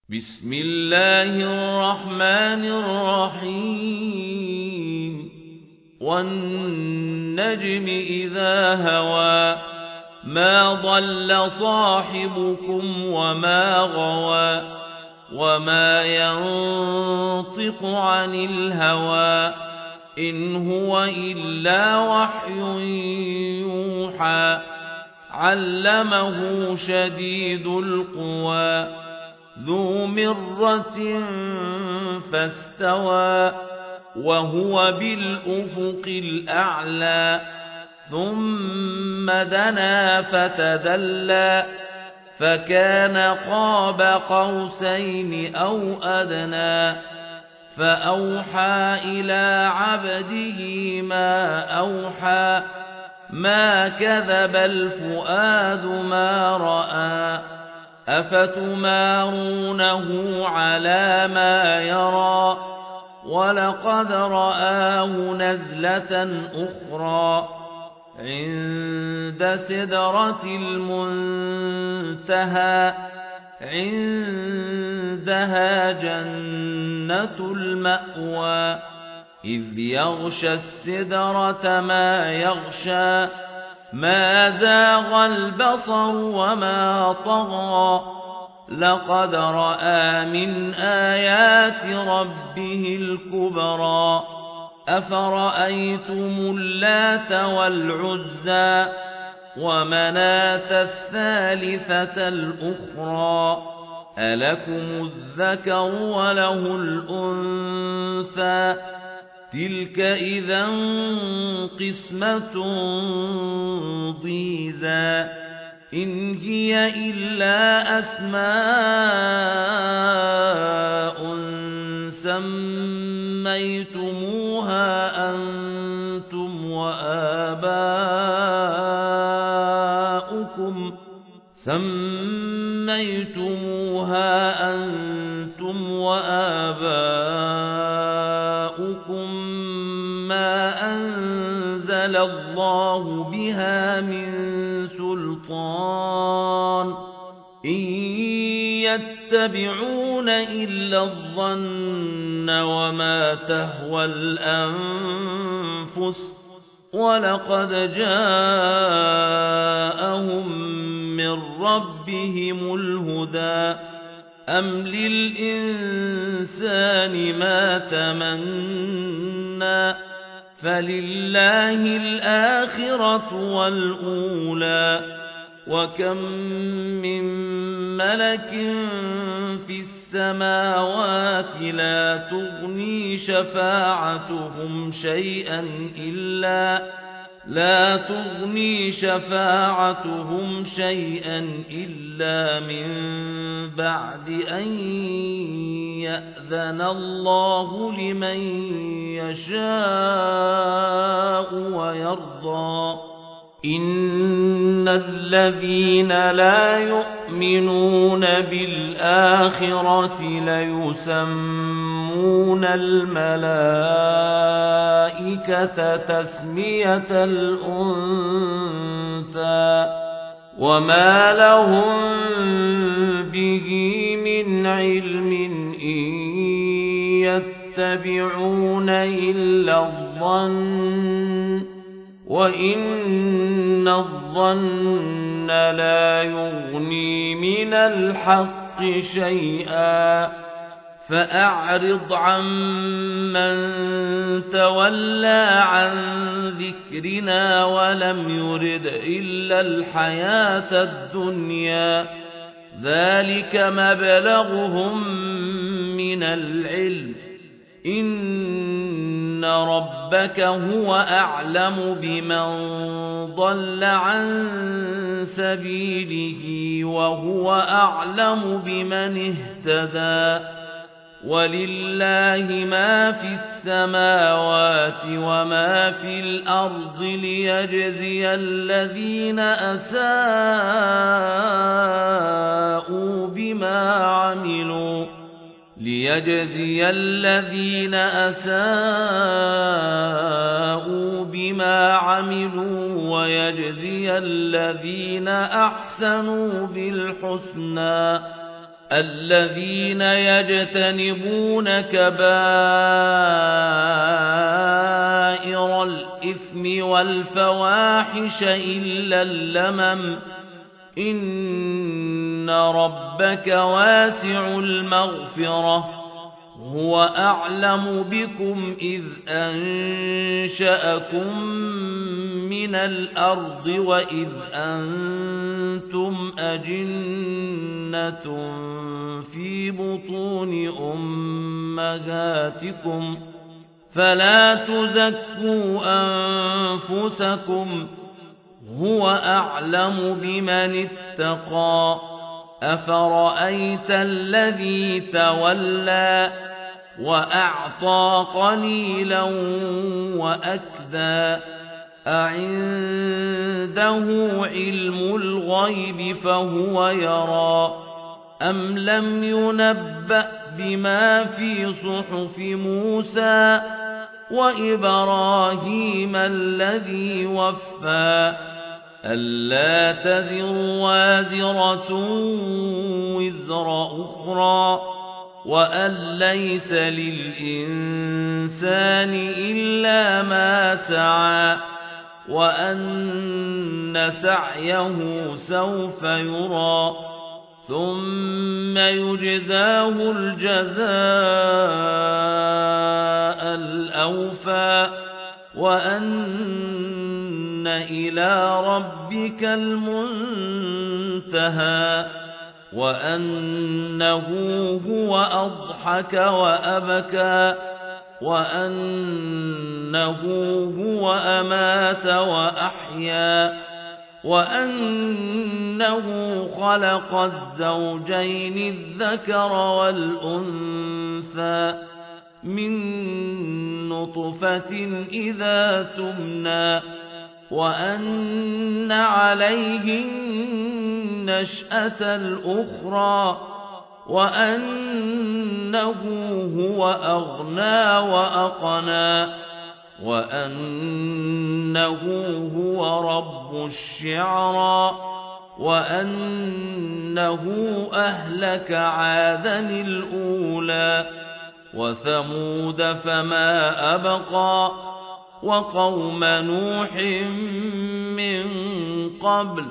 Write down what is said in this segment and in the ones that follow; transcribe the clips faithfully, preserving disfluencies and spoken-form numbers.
بسم الله الرحمن الرحيم والنجم إذا هوى ما ضل صاحبكم وما غوى وما ينطق عن الهوى إن هو إلا وحي يوحى علمه شديد القوى ذو مرة فاستوى وهو بالأفق الأعلى ثم دنا فتدلى فكان قاب قوسين أو أدنى فأوحى إلى عبده ما أوحى ما كذب الفؤاد ما رأى أفتمارونه على ما يرى ولقد رآه نزلة أخرى عند سدرة المنتهى عندها جنة المأوى إذ يغشى السدرة ما يغشى ما زاغ البصر وما طغى لقد رأى من آيات ربه الكبرى أفرأيتم اللات والعزى ومناة الثالثة الأخرى ألكم الذكر وله الأنثى تلك إذا قسمة ضيزى إن هي إلا أسماء سميتموها أنتم وآباؤكم سميتموها أنتم وآباؤكم ما أنزل الله بها من سلطان إن يتبعون إلا الظن وما تهوى الأنفس ولقد جاءهم من ربهم الهدى أم للإنسان ما تمنى فلله الآخرة والأولى وكم من ملك في السماوات لا تغني شفاعتهم شيئا إلا لا تغني شفاعتهم شيئا إلا من بعد أن يأذن الله لمن يشاء ويرضى إن الذين لا يؤمنون بالآخرة ليسمون الملائكة تسمية الأنثى وما لهم به من علم إن يتبعون إلا الظن وإن الظن لا يغني من الحق شيئا فأعرض عمن تولى عن ذكرنا ولم يرد إلا الحياة الدنيا ذلك مبلغهم من العلم إن ربك هو أعلم بمن ضل عن سبيله وهو أعلم بمن اهتدى ولله ما في السماوات وما في الأرض ليجزي الذين أساءوا بما عملوا ليجزي الذين أساءوا بما عملوا ويجزي الذين أحسنوا بالحسنى الذين يجتنبون كبائر الإثم والفواحش إلا اللمم إن ربك واسع المغفرة هو أعلم بكم إذ أنشأكم من الأرض وإذ أنتم أجنة في بطون أمهاتكم فلا تزكوا أنفسكم هو أعلم بمن اتقى أفرأيت الذي تولى وأعطى قليلا وأكدى أعنده علم الغيب فهو يرى أم لم ينبأ بما في صحف موسى وإبراهيم الذي وفى ألا تذر وازرة وزر أخرى وأن ليس للإنسان إلا ما سعى وأن سعيه سوف يرى ثم يجزاه الجزاء الأوفى وأن إلى ربك المنتهى وأنه هو أضحك وأبكى وأنه هو أمات وأحيا وأنه خلق الزوجين الذكر والأنثى من نطفة إذا تمنى وأن عليه النشأة الأخرى وأنه هو أغنى وأقنى وأنه هو رب الشعرى وأنه أهلك عادا الأولى وثمود فما أبقى وقوم نوح من قبل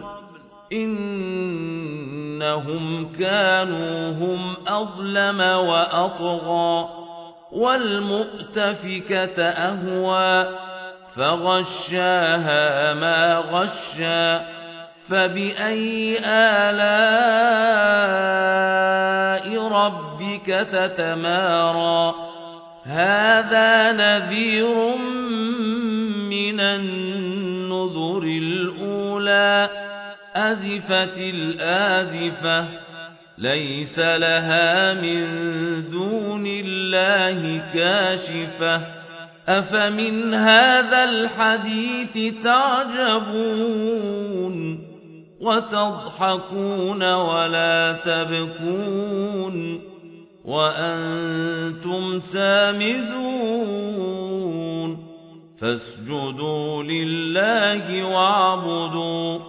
إنهم كانوا هم أظلم وأطغى والمؤتفكة أهوى فغشاها ما غشى فبأي آلاء ربك تتمارى هذا نذير من النذر الأولى أزفت الآزفة ليس لها من دون الله كاشفة أفمن هذا الحديث تعجبون وتضحكون ولا تبكون وأنتم سامدون فاسجدوا لله واعبدوا